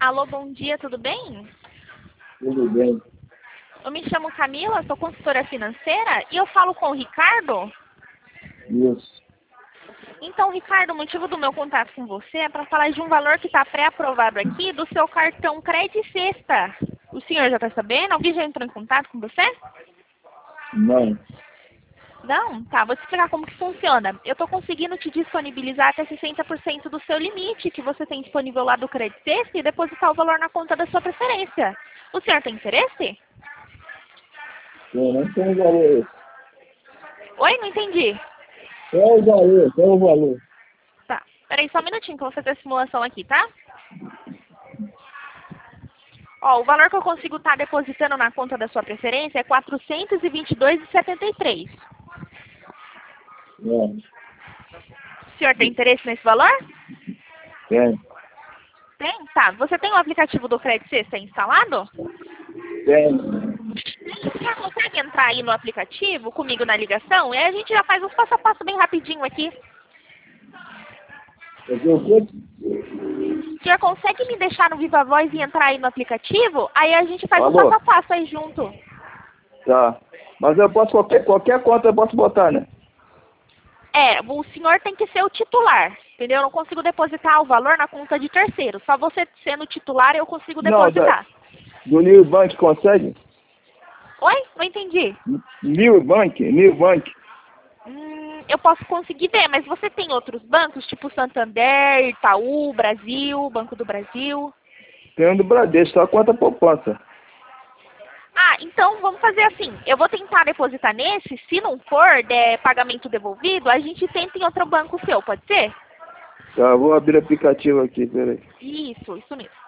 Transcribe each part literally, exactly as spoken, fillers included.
Alô, bom dia, tudo bem? Tudo bem. Eu me chamo Camila, sou consultora financeira e eu falo com o Ricardo. Isso. Então, Ricardo, o motivo do meu contato com você é para falar de um valor que está pré-aprovado aqui do seu cartão Crédito Sexta. O senhor já está sabendo? Alguém já entrou em contato com você? Não. Não? Tá, vou te explicar como que funciona. Eu estou conseguindo te disponibilizar até sessenta por cento do seu limite que você tem disponível lá do Crédito Sexta e depositar o valor na conta da sua preferência. O senhor tem interesse? Eu não tenho valor. Oi, não entendi. Qual o valor? Qual o valor? Tá, peraí só um minutinho que eu vou fazer a simulação aqui, tá? Ó, o valor que eu consigo estar depositando na conta da sua preferência é quatrocentos e vinte e dois reais e setenta e três centavos. Não. O senhor tem interesse nesse valor? Tem. Tem? Tá. Você tem o aplicativo do Crédito Sexta instalado? Tem. Você já consegue entrar aí no aplicativo comigo na ligação? E aí a gente já faz uns passo a passo bem rapidinho aqui. Eu tenho quanto? O senhor consegue me deixar no Viva Voz e entrar aí no aplicativo? Aí a gente faz um Alô? passo a passo aí junto. Tá. Mas eu posso, qualquer, qualquer conta eu posso botar, né? É, o senhor tem que ser o titular, entendeu? Eu não consigo depositar o valor na conta de terceiro. Só você sendo titular eu consigo Não, depositar. da, do New Bank consegue? Oi? Não entendi. New Bank? New Bank? Hum, eu posso conseguir ver, mas você tem outros bancos, tipo Santander, Itaú, Brasil, Banco do Brasil? Tem um do Bradesco, só conta poupança. Ah, então vamos fazer assim. Eu vou tentar depositar nesse. Se não for der pagamento devolvido, a gente tenta em outro banco seu, pode ser? Tá, vou abrir o aplicativo aqui, peraí. Isso, isso mesmo.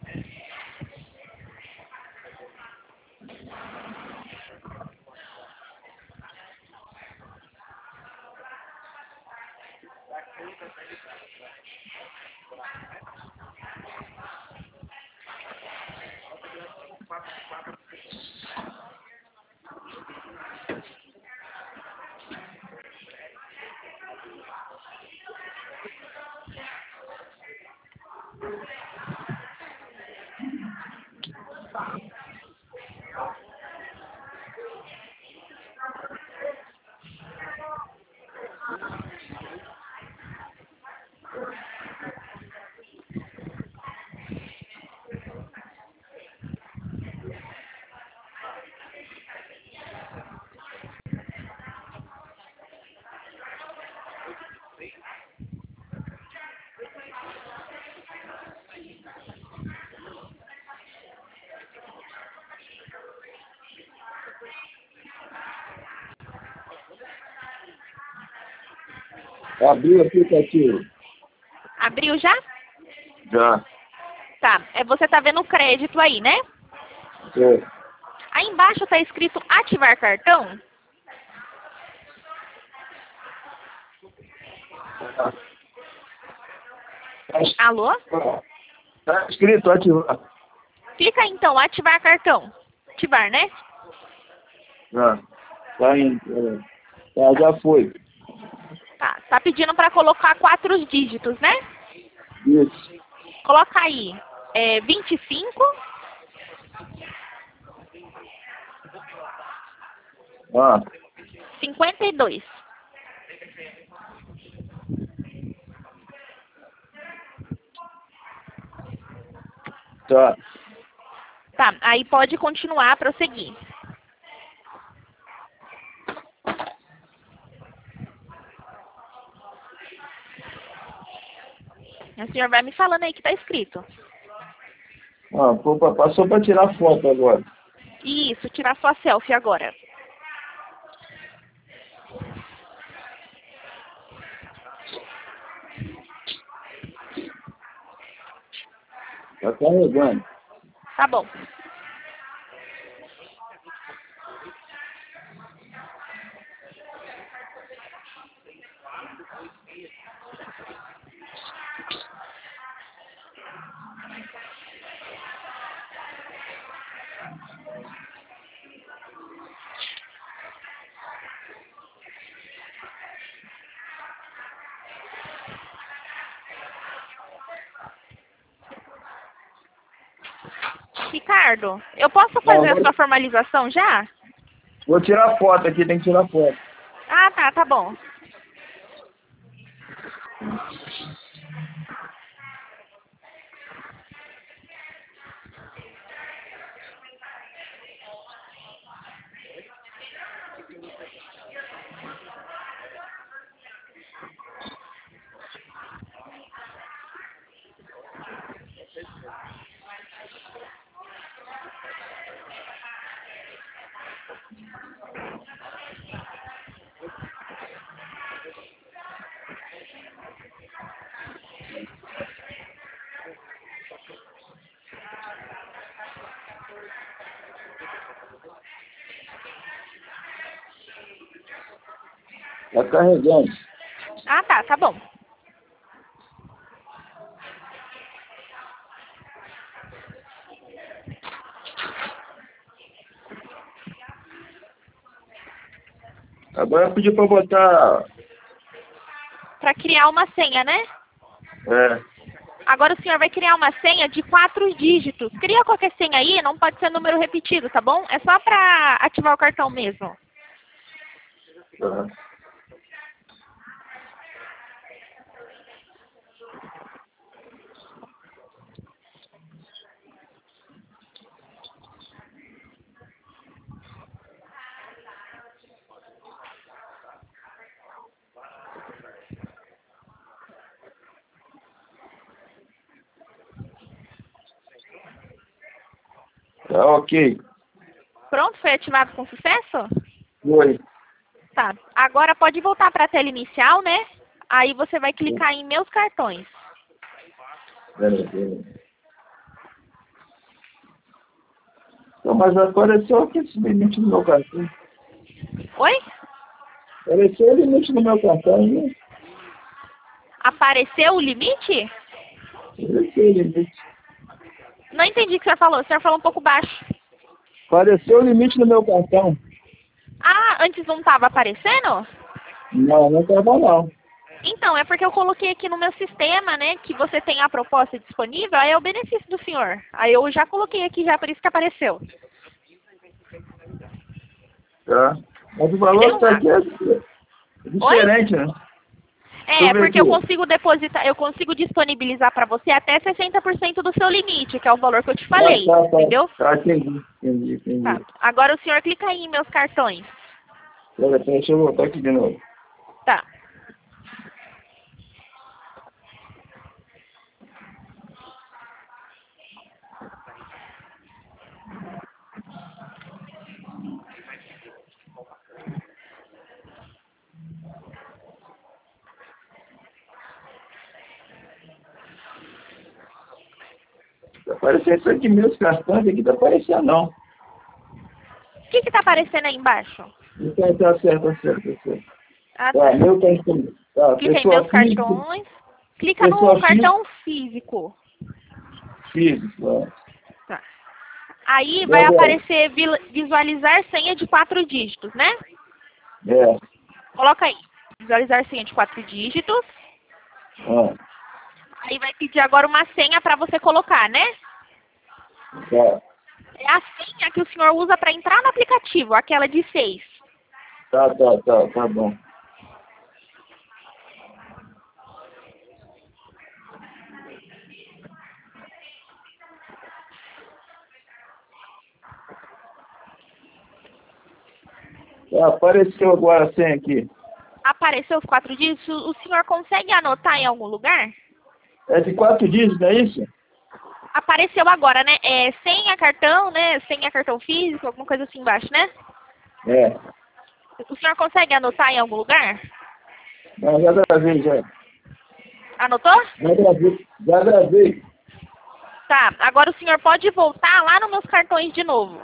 Abri o aplicativo. Abriu já? Já. Tá. É, você tá vendo o crédito aí, né? É. Aí embaixo tá escrito ativar cartão. Alô? Tá escrito ativar. Clica aí, então, ativar cartão. Ativar, né? Já. Tá indo. peraí. Tá, já foi. Tá. Tá pedindo para colocar quatro dígitos, né? Isso. Coloca aí. É, vinte e cinco. Ah, cinquenta e dois. tá. Tá. Aí pode continuar, prosseguir. O senhor vai me falando aí que tá escrito. Ah, pô, pa- passou para tirar foto agora. Isso, tirar sua selfie agora. Tá carregando. Tá bom. Ricardo, eu posso fazer a sua formalização já? Vou tirar foto aqui, tem que tirar foto. Ah, tá, tá bom. Tá carregando. Ah, tá, tá bom. Agora eu pedi pra botar... Para criar uma senha, né? É. Agora o senhor vai criar uma senha de quatro dígitos. Cria qualquer senha aí, não pode ser número repetido, tá bom? É só para ativar o cartão mesmo. Tá. Tá ok. Pronto, foi ativado com sucesso? Foi. Tá. Agora pode voltar para a tela inicial, né? Aí você vai clicar em meus cartões. Peraí, peraí. Então, mas apareceu aqui esse limite no meu cartão. Oi? Apareceu o limite no meu cartão, né? Apareceu o limite? Apareceu o limite. Não entendi o que o senhor falou. O senhor falou um pouco baixo. Apareceu o limite no meu cartão. Ah, antes não estava aparecendo? Não, não tava não. Então, é porque eu coloquei aqui no meu sistema, né, que você tem a proposta disponível, aí é o benefício do senhor. Aí eu já coloquei aqui já, por isso que apareceu. Tá. Mas o valor que tá aqui é diferente, né? Deixa É, eu ver porque eu aqui. consigo depositar, eu consigo disponibilizar para você até sessenta por cento do seu limite, que é o valor que eu te Tá, falei, tá, tá. entendeu? Tá, entendi, entendi, entendi. Tá. Agora o senhor clica aí em meus cartões. Pera, pera, deixa eu voltar aqui de novo. Tá. Tá aparecendo isso aqui, meus cartões aqui, tá aparecendo não. O que que tá aparecendo aí embaixo? Então tá certo, tá certo, tá certo. Ah, Tá, tá. meu cartão. Tá, Clica em pessoa meus física, cartões. Clica pessoa no cartão físico. física. Tá. Aí vai Gabriel. aparecer vil- visualizar senha de quatro dígitos, né? É. Coloca aí. Visualizar senha de quatro dígitos. Ah, Aí vai pedir agora uma senha para você colocar, né? tá. É a senha que o senhor usa para entrar no aplicativo, aquela de seis. Tá, tá, tá, tá bom. Tá, apareceu agora a senha aqui. Apareceu os quatro dígitos? O senhor consegue anotar em algum lugar? É de quatro dígitos, não é isso? Apareceu agora, né? É senha cartão, né? Senha cartão físico, alguma coisa assim embaixo, né? É. O senhor consegue anotar em algum lugar? Não, já gravei, já. Anotou? Já gravei. Já gravei. Tá. Agora o senhor pode voltar lá nos meus cartões de novo.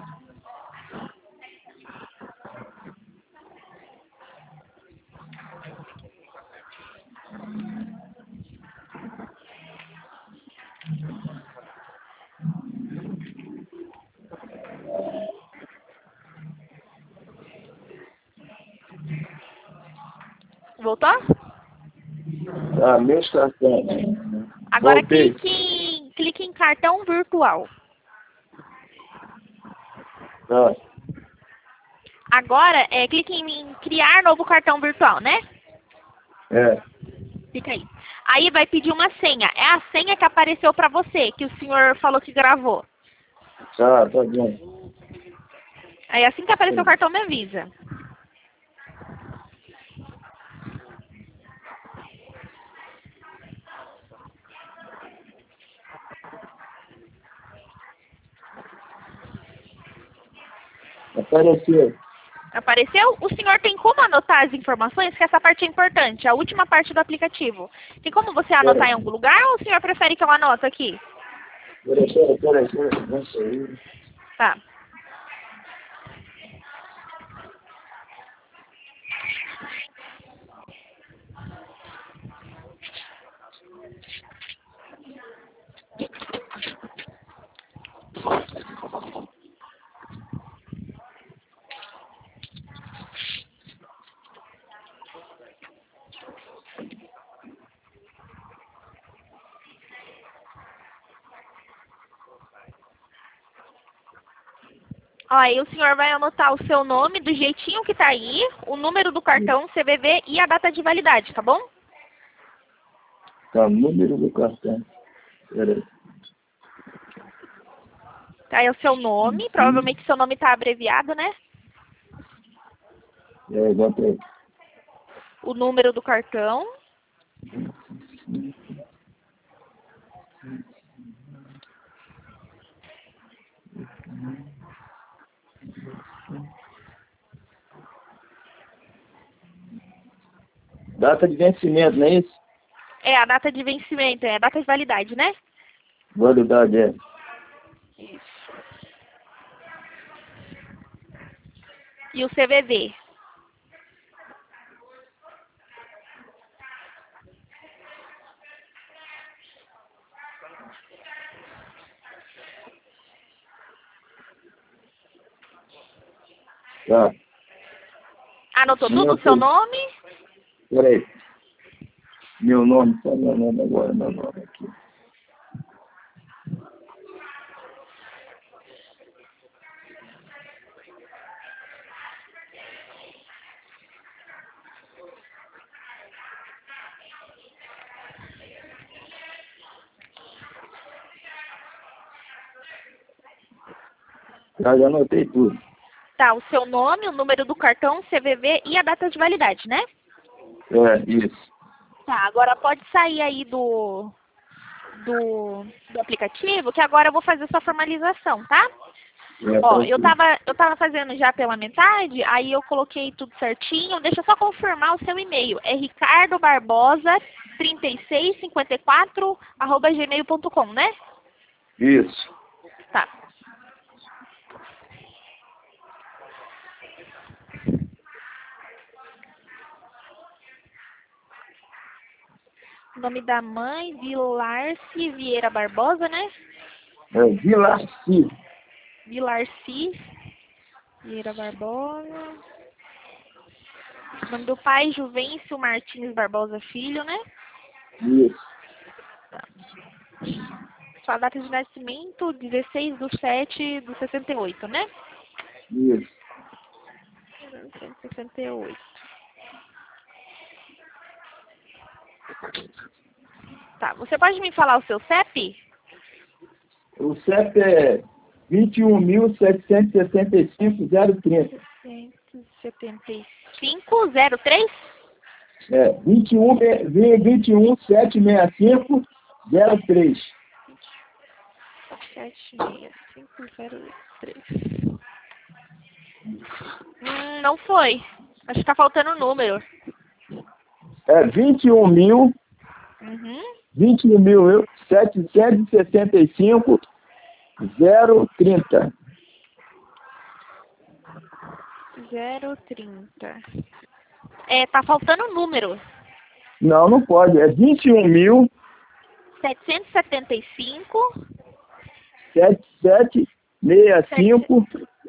Voltou? Tá, meus cartões. Agora Voltei. clique em, clique em cartão virtual. Tá. Agora, é, clique em criar novo cartão virtual, né? É. Fica aí. Aí vai pedir uma senha. É a senha que apareceu para você, que o senhor falou que gravou. Tá, tá bom. Aí assim que aparecer o cartão, me avisa. Apareceu. Apareceu? O senhor tem como anotar as informações? Que essa parte é importante, a última parte do aplicativo. Tem como você anotar em algum lugar ou o senhor prefere que eu anote aqui? Peraí, peraí, peraí, peraí. Nossa, aí. Tá. Ó, aí o senhor vai anotar o seu nome do jeitinho que tá aí, o número do cartão, C V V e a data de validade, tá bom? Tá, número do cartão. Peraí. Tá aí o seu nome, provavelmente seu nome tá abreviado, né? É, bota aí. O número do cartão. Data de vencimento, não é isso? É, a data de vencimento, é a data de validade, né? Validade, é. Isso. E o C V V. Tá. Anotou tudo? Meu O seu nome. nome? Peraí. Meu nome, só meu nome agora, meu nome aqui. Já, já anotei tudo. Tá, o seu nome, o número do cartão, C V V e a data de validade, né? É, isso. Tá, agora pode sair aí do, do, do aplicativo, que agora eu vou fazer sua formalização, tá? É, Ó, tá eu tudo. tava, eu tava fazendo já pela metade, aí eu coloquei tudo certinho. Deixa eu só confirmar o seu e-mail. É ricardo barbosa trinta e seis cinquenta e quatro arroba gmail ponto com, né? Isso. Tá. O nome da mãe, Vilarce Vieira Barbosa, né? É, Vilaci. Vilarci Vieira Barbosa. O nome do pai, Juvencio Martins Barbosa Filho, né? Isso. Sua data de nascimento, dezesseis de sete de sessenta e oito, né? Isso. mil novecentos e sessenta e oito. Tá, você pode me falar o seu C E P? O C E P é vinte e um mil setecentos e sessenta e cinco zero trinta. cento e setenta e cinco zero três? É, vinte e um, vinte e um setecentos e sessenta e cinco zero três. sete seis cinco zero três. Hum, não foi. Acho que tá faltando um número. É vinte e um mil, Uhum. vinte e um mil setecentos e sessenta e cinco zero trinta. zero trinta. É, tá faltando um número. Não, não pode. É vinte e um mil setecentos e setenta e cinco setecentos e sessenta e cinco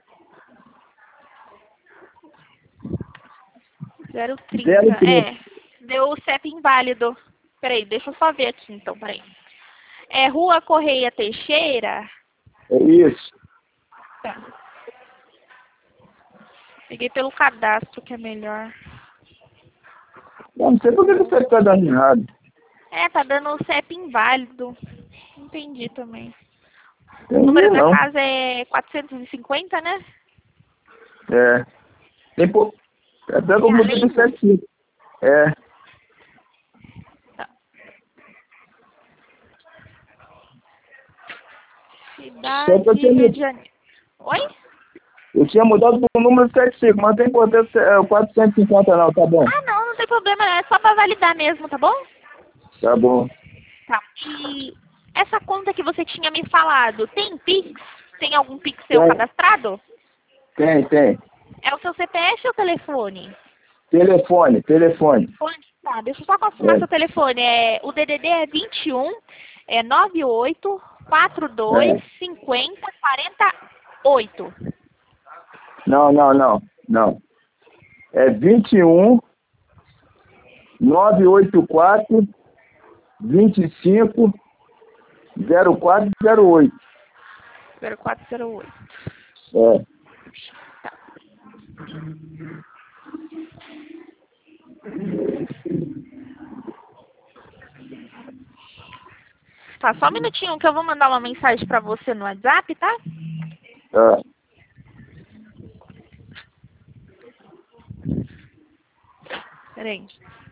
zero trinta. zero trinta. É, deu o C E P inválido. Peraí, deixa eu só ver aqui então, peraí. É Rua Correia Teixeira? É isso. Tá. Peguei pelo cadastro, que é melhor. Eu não sei por que o C E P tá dando errado. É, tá dando o C E P inválido. Entendi também. Eu O não número vi, da não. casa é quatrocentos e cinquenta, né? É. Tem por... Até que eu E mudei além do do... sete. É. Tá. Só que eu Cidade, tinha, Rio mu- de Janeiro. Oi? eu tinha mudado pro número setenta e cinco, mas tem importância é, o quatrocentos e cinquenta não, tá bom. Ah, não, não tem problema, é só pra validar mesmo, tá bom? Tá bom. Tá. E essa conta que você tinha me falado, tem Pix? Tem algum Pix seu Tem, cadastrado? tem, tem. É o seu C P F ou telefone? Telefone, telefone. Telefone? Tá, deixa eu só confirmar É, seu telefone. É, o D D D é vinte e um, é nove oito quatro dois é. cinco zero quatro oito. Não, não, não, não. É vinte e um, nove oito quatro, vinte e cinco, zero quatro zero oito. zero quatro zero oito. É. Tá, só um minutinho que eu vou mandar uma mensagem pra você no WhatsApp, tá? Tá. Peraí.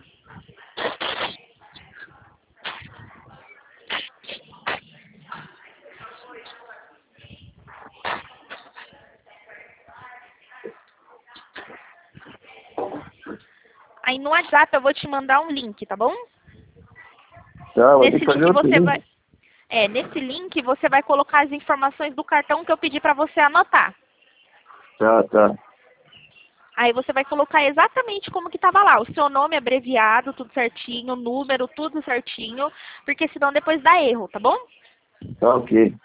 Aí no WhatsApp eu vou te mandar um link, tá bom? Tá, vou ter Nesse que fazer link outro você vai... link. É, nesse link você vai colocar as informações do cartão que eu pedi pra você anotar. Tá, tá. Aí você vai colocar exatamente como que tava lá. O seu nome abreviado, tudo certinho, o número, tudo certinho. Porque senão depois dá erro, tá bom? Tá ok.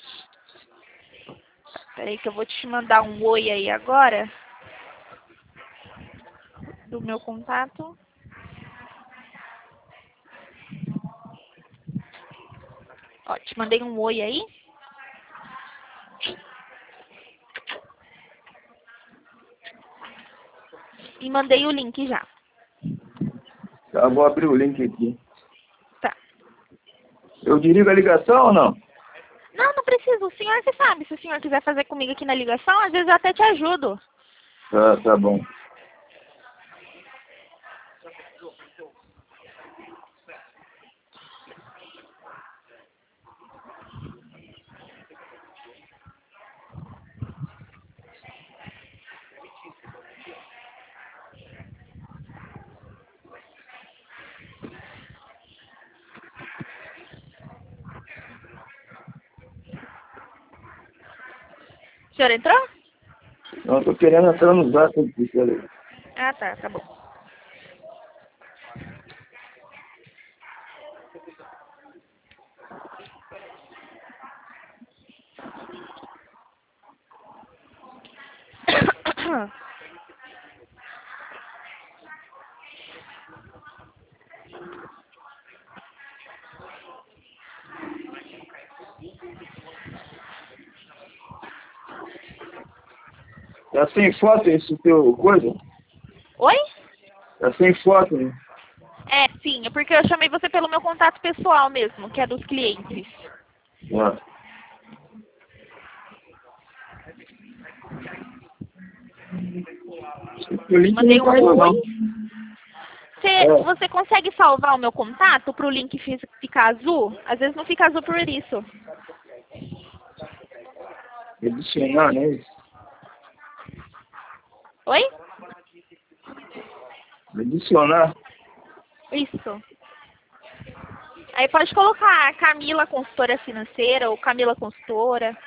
Peraí que eu vou te mandar um oi aí agora. Do meu contato. Ó, te mandei um oi aí. E mandei o link já. Tá, vou abrir o link aqui. Tá. Eu desligo a ligação ou não? Não, não precisa. O senhor que sabe. Se o senhor quiser fazer comigo aqui na ligação, às vezes eu até te ajudo. Tá, tá bom. O senhor entrou? Não, tô querendo entrar no zap aqui, peraí. Ah, tá. Tá bom. Tá sem foto esse teu coisa? Oi? Tá sem foto, né? É, sim. É porque eu chamei você pelo meu contato pessoal mesmo, que é dos clientes. Ó. O link Mandei não um caiu, oi. não. Você, É, você consegue salvar o meu contato para o link fi- ficar azul? Às vezes não fica azul por isso. adicionar, né? Oi? Adicionar. Isso. Aí pode colocar Camila Consultora Financeira ou Camila Consultora.